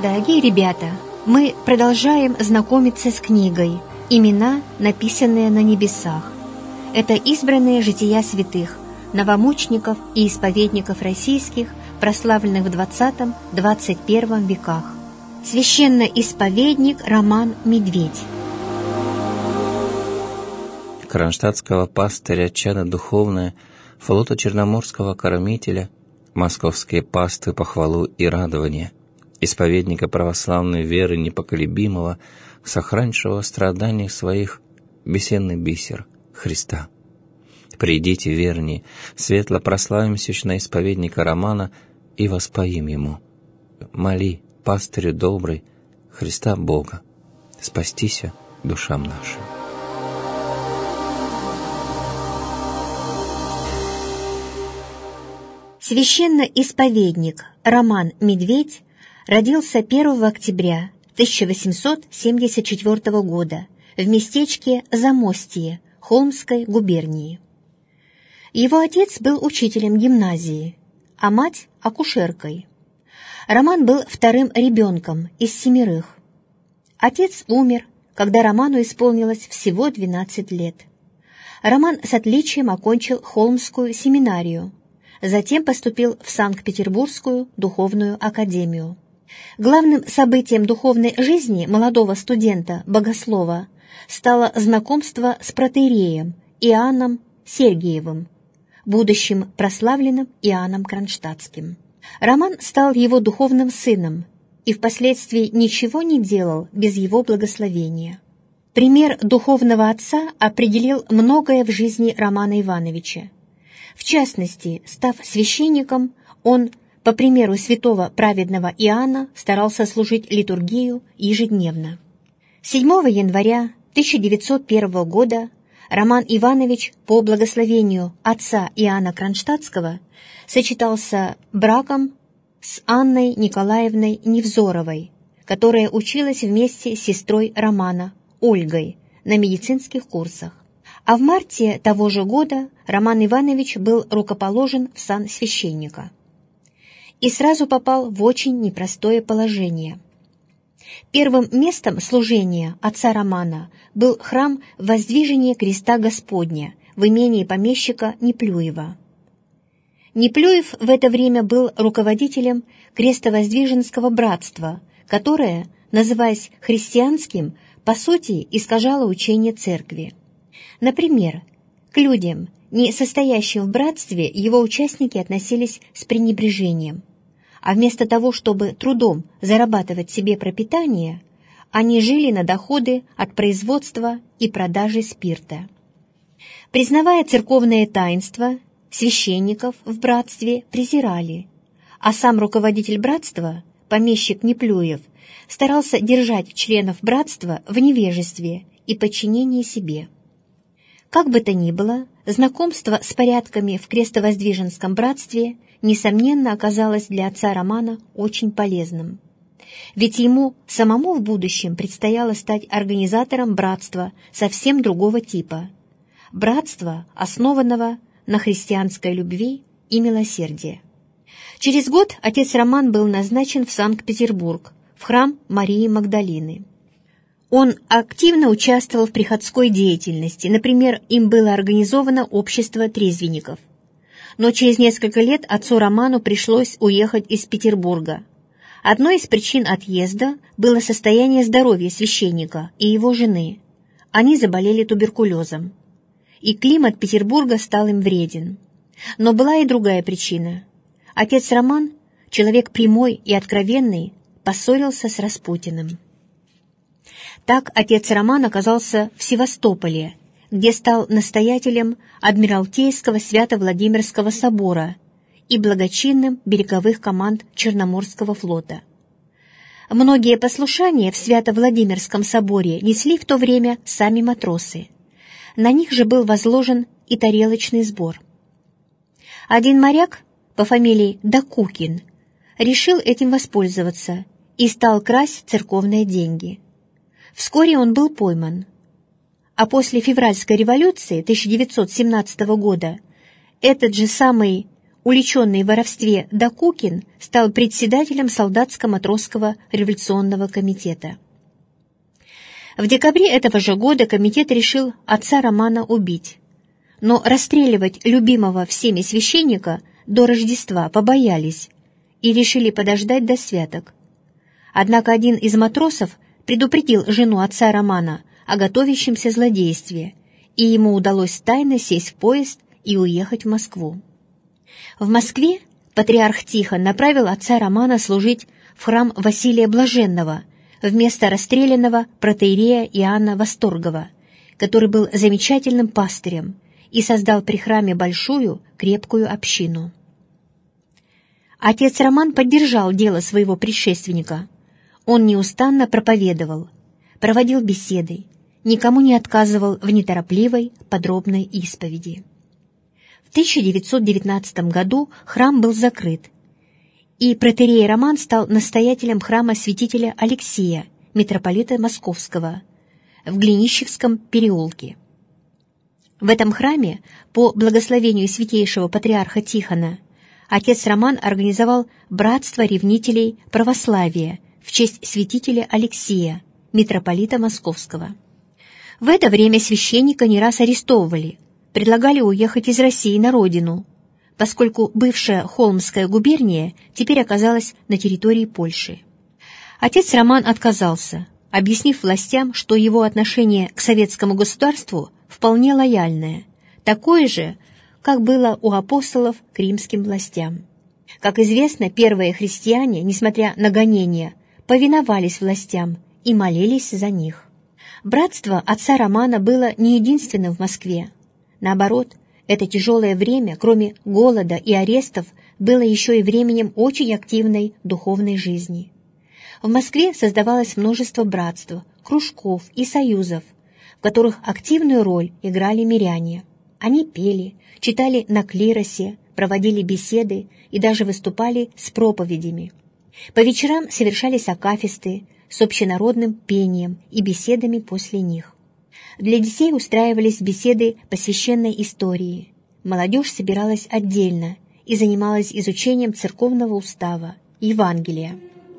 Дорогие ребята, мы продолжаем знакомиться с книгой «Имена, написанные на небесах». Это избранные жития святых, новомучеников и исповедников российских, прославленных в XX-XXI веках. Священноисповедник Роман Медведь. Кронштадтского пастыря, чадо духовное, флота черноморского кормителя, московские пасты похвалу и радование, исповедника православной веры непоколебимого, сохранившего в страданиях своих бесенный бисер Христа. Придите, верни, светло прославим сущно исповедника Романа и воспоим ему. Моли, пастырю добрый, Христа Бога, спастися душам нашим. Священноисповедник Роман Медведь родился 1 октября 1874 года в местечке Замостье Холмской губернии. Его отец был учителем гимназии, а мать – акушеркой. Роман был вторым ребенком из 7. Отец умер, когда Роману исполнилось всего 12 лет. Роман с отличием окончил Холмскую семинарию, затем поступил в Санкт-Петербургскую духовную академию. Главным событием духовной жизни молодого студента-богослова стало знакомство с протоиереем Иоанном Сергиевым, будущим прославленным Иоанном Кронштадтским. Роман стал его духовным сыном и впоследствии ничего не делал без его благословения. Пример духовного отца определил многое в жизни Романа Ивановича. В частности, став священником, он, по примеру святого праведного Иоанна, старался служить литургию ежедневно. 7 января 1901 года Роман Иванович по благословению отца Иоанна Кронштадтского сочетался браком с Анной Николаевной Невзоровой, которая училась вместе с сестрой Романа, Ольгой, на медицинских курсах. А в марте того же года Роман Иванович был рукоположен в сан священника и сразу попал в очень непростое положение. Первым местом служения отца Романа был храм Воздвижения Креста Господня в имении помещика Неплюева. Неплюев в это время был руководителем Крестовоздвиженского братства, которое, называясь христианским, по сути искажало учение церкви. Например, к людям, не состоящим в братстве, его участники относились с пренебрежением, а вместо того, чтобы трудом зарабатывать себе пропитание, они жили на доходы от производства и продажи спирта. Признавая церковное таинство, священников в братстве презирали, а сам руководитель братства, помещик Неплюев, старался держать членов братства в невежестве и подчинении себе. Как бы то ни было, знакомство с порядками в Крестовоздвиженском братстве, несомненно, оказалось для отца Романа очень полезным. Ведь ему самому в будущем предстояло стать организатором братства совсем другого типа. Братства, основанного на христианской любви и милосердии. Через год отец Роман был назначен в Санкт-Петербург, в храм Марии Магдалины. Он активно участвовал в приходской деятельности, например, им было организовано общество трезвенников. Но через несколько лет отцу Роману пришлось уехать из Петербурга. Одной из причин отъезда было состояние здоровья священника и его жены. Они заболели туберкулезом, и климат Петербурга стал им вреден. Но была и другая причина. Отец Роман, человек прямой и откровенный, поссорился с Распутиным. Так отец Роман оказался в Севастополе, где стал настоятелем Адмиралтейского Свято-Владимирского собора и благочинным береговых команд Черноморского флота. Многие послушания в Свято-Владимирском соборе несли в то время сами матросы. На них же был возложен и тарелочный сбор. Один моряк по фамилии Докукин решил этим воспользоваться и стал красть церковные деньги. Вскоре он был пойман. А после февральской революции 1917 года этот же самый уличенный в воровстве Докукин стал председателем солдатско-матросского революционного комитета. В декабре этого же года комитет решил отца Романа убить, но расстреливать любимого всеми священника до Рождества побоялись и решили подождать до святок. Однако один из матросов предупредил жену отца Романа о готовящемся злодействе, и ему удалось тайно сесть в поезд и уехать в Москву. В Москве патриарх Тихон направил отца Романа служить в храм Василия Блаженного вместо расстрелянного протоиерея Иоанна Восторгова, который был замечательным пастырем и создал при храме большую, крепкую общину. Отец Роман поддержал дело своего предшественника. Он неустанно проповедовал, проводил беседы, никому не отказывал в неторопливой, подробной исповеди. В 1919 году храм был закрыт, и протоиерей Роман стал настоятелем храма святителя Алексия, митрополита Московского, в Глинищевском переулке. В этом храме, по благословению святейшего патриарха Тихона, отец Роман организовал братство ревнителей православия в честь святителя Алексия, митрополита Московского. В это время священника не раз арестовывали, предлагали уехать из России на родину, поскольку бывшая Холмская губерния теперь оказалась на территории Польши. Отец Роман отказался, объяснив властям, что его отношение к советскому государству вполне лояльное, такое же, как было у апостолов к римским властям. Как известно, первые христиане, несмотря на гонения, повиновались властям и молились за них. Братство отца Романа было не единственным в Москве. Наоборот, это тяжелое время, кроме голода и арестов, было еще и временем очень активной духовной жизни. В Москве создавалось множество братств, кружков и союзов, в которых активную роль играли миряне. Они пели, читали на клиросе, проводили беседы и даже выступали с проповедями. По вечерам совершались акафисты с общенародным пением и беседами после них. Для детей устраивались беседы по священной истории. Молодежь собиралась отдельно и занималась изучением церковного устава, Евангелия.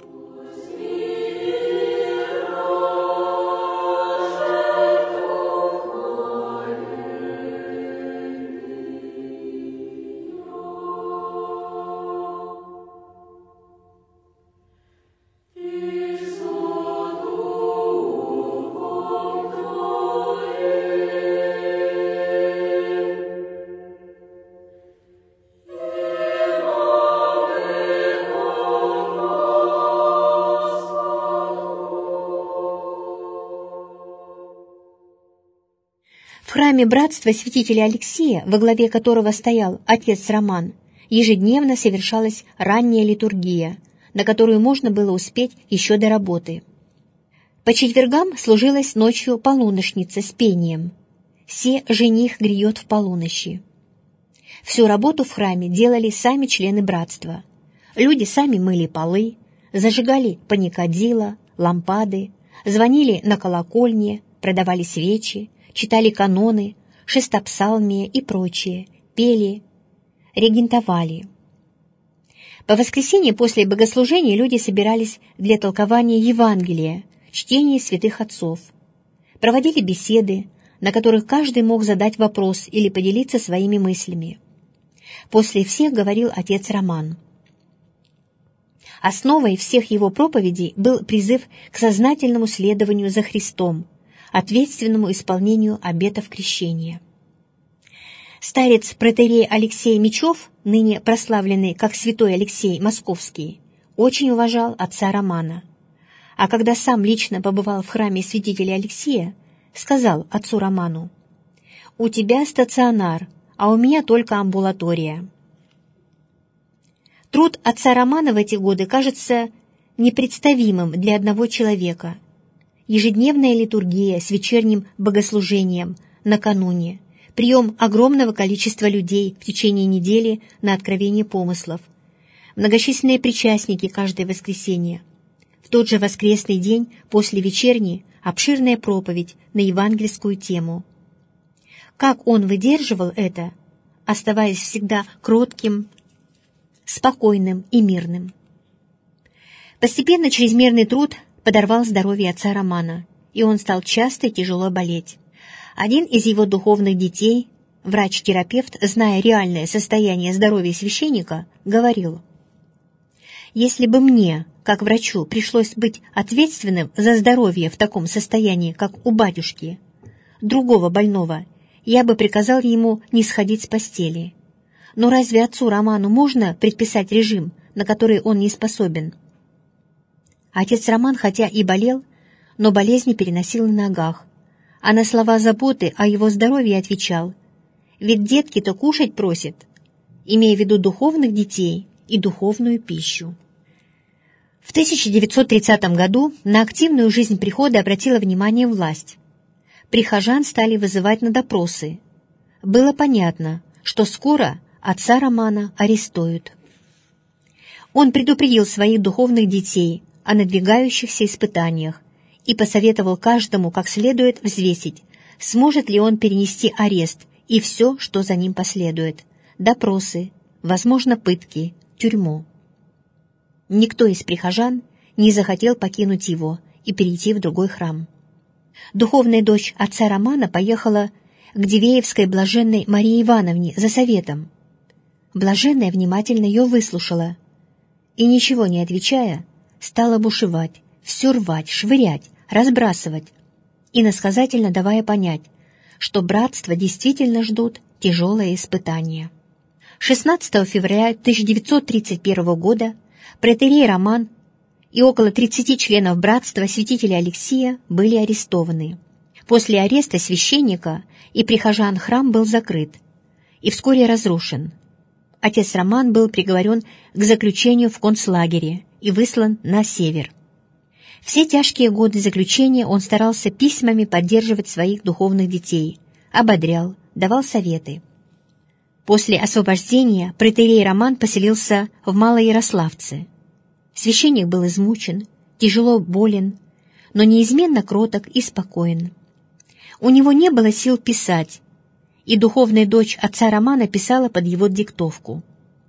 В храме братства святителя Алексия, во главе которого стоял отец Роман, ежедневно совершалась ранняя литургия, на которую можно было успеть еще до работы. По четвергам служилась ночью полуношница с пением «Се жених грядет в полуночи». Всю работу в храме делали сами члены братства. Люди сами мыли полы, зажигали паникадила, лампады, звонили на колокольне, продавали свечи, читали каноны, шестопсалмие и прочее, пели, регентовали. По воскресенье после богослужения люди собирались для толкования Евангелия, чтения святых отцов. Проводили беседы, на которых каждый мог задать вопрос или поделиться своими мыслями. После всех говорил отец Роман. Основой всех его проповедей был призыв к сознательному следованию за Христом, ответственному исполнению обетов крещения. Старец протоиерей Алексей Мечев, ныне прославленный как святой Алексей Московский, очень уважал отца Романа, а когда сам лично побывал в храме святителя Алексия, сказал отцу Роману: «У тебя стационар, а у меня только амбулатория». Труд отца Романа в эти годы кажется непредставимым для одного человека. Ежедневная литургия с вечерним богослужением накануне, прием огромного количества людей в течение недели на откровение помыслов, многочисленные причастники каждое воскресенье. В тот же воскресный день после вечерни обширная проповедь на евангельскую тему. Как он выдерживал это, оставаясь всегда кротким спокойным и мирным. Постепенно чрезмерный труд подорвал здоровье отца Романа, и он стал часто и тяжело болеть. Один из его духовных детей, врач-терапевт, зная реальное состояние здоровья священника, говорил: «Если бы мне, как врачу, пришлось быть ответственным за здоровье в таком состоянии, как у батюшки, другого больного, я бы приказал ему не сходить с постели. Но разве отцу Роману можно предписать режим, на который он не способен?» Отец Роман, хотя и болел, но болезни переносил на ногах, а на слова заботы о его здоровье отвечал: «Ведь детки-то кушать просят», имея в виду духовных детей и духовную пищу. В 1930 году на активную жизнь прихода обратила внимание власть. Прихожан стали вызывать на допросы. Было понятно, что скоро отца Романа арестуют. Он предупредил своих духовных детей о надвигающихся испытаниях и посоветовал каждому как следует взвесить, сможет ли он перенести арест и все, что за ним последует: допросы, возможно, пытки, тюрьму. Никто из прихожан не захотел покинуть его и перейти в другой храм. Духовная дочь отца Романа поехала к Дивеевской блаженной Марии Ивановне за советом. Блаженная внимательно ее выслушала и, ничего не отвечая, стала бушевать, все рвать, швырять, разбрасывать, иносказательно давая понять, что братство действительно ждут тяжелые испытания. 16 февраля 1931 года протоиерей Роман и около 30 членов братства святителя Алексия были арестованы. После ареста священника и прихожан храм был закрыт и вскоре разрушен. Отец Роман был приговорен к заключению в концлагере и выслан на север. Все тяжкие годы заключения он старался письмами поддерживать своих духовных детей, ободрял, давал советы. После освобождения протоиерей Роман поселился в Малоярославце. Священник был измучен, тяжело болен, но неизменно кроток и спокоен. У него не было сил писать, и духовная дочь отца Романа писала под его диктовку.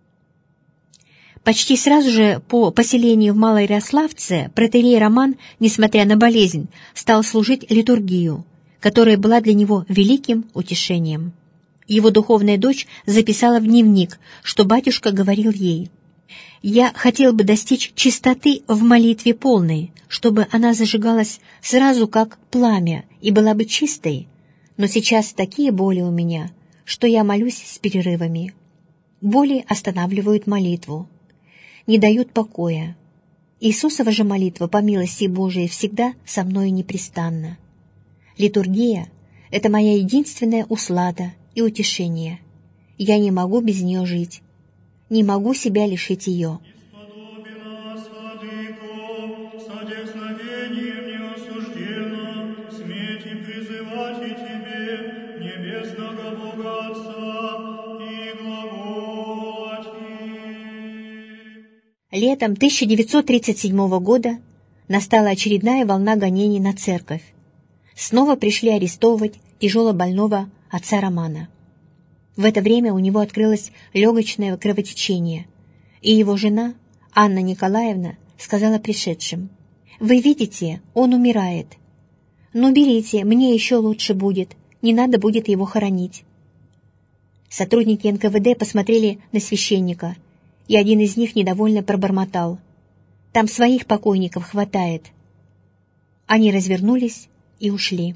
Почти сразу же по поселению в Малоярославце протоиерей Роман, несмотря на болезнь, стал служить литургию, которая была для него великим утешением. Его духовная дочь записала в дневник, что батюшка говорил ей: «Я хотел бы достичь чистоты в молитве полной, чтобы она зажигалась сразу как пламя и была бы чистой, но сейчас такие боли у меня, что я молюсь с перерывами. Боли останавливают молитву, не дают покоя. Иисусова же молитва по милости Божией всегда со мною непрестанно. Литургия — это моя единственная услада и утешение. Я не могу без нее жить, не могу себя лишить ее». Летом 1937 года настала очередная волна гонений на церковь. Снова пришли арестовывать тяжелобольного отца Романа. В это время у него открылось легочное кровотечение, и его жена, Анна Николаевна, сказала пришедшим: «Вы видите, он умирает. Ну, берите, мне еще лучше будет, не надо будет его хоронить». Сотрудники НКВД посмотрели на священника, и один из них недовольно пробормотал: «Там своих покойников хватает». Они развернулись и ушли.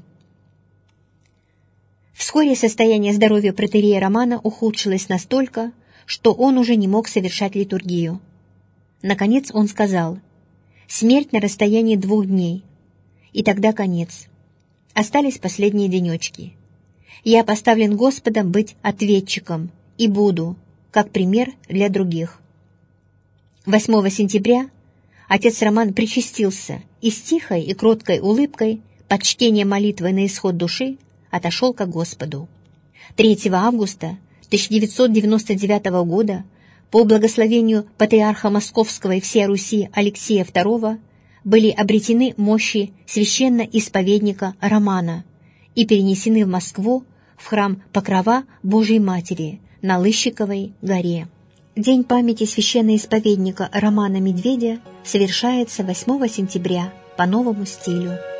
Вскоре состояние здоровья протоиерея Романа ухудшилось настолько, что он уже не мог совершать литургию. Наконец он сказал: «Смерть на расстоянии 2 дней, и тогда конец. Остались последние денечки. Я поставлен Господом быть ответчиком и буду, как пример для других». 8 сентября отец Роман причастился и с тихой и кроткой улыбкой под чтение молитвы на исход души отошел ко Господу. 3 августа 1999 года по благословению патриарха Московского и всей Руси Алексия II были обретены мощи священно-исповедника Романа и перенесены в Москву в храм Покрова Божией Матери на Лыщиковой горе. День памяти священноисповедника Романа Медведя совершается 8 сентября по новому стилю.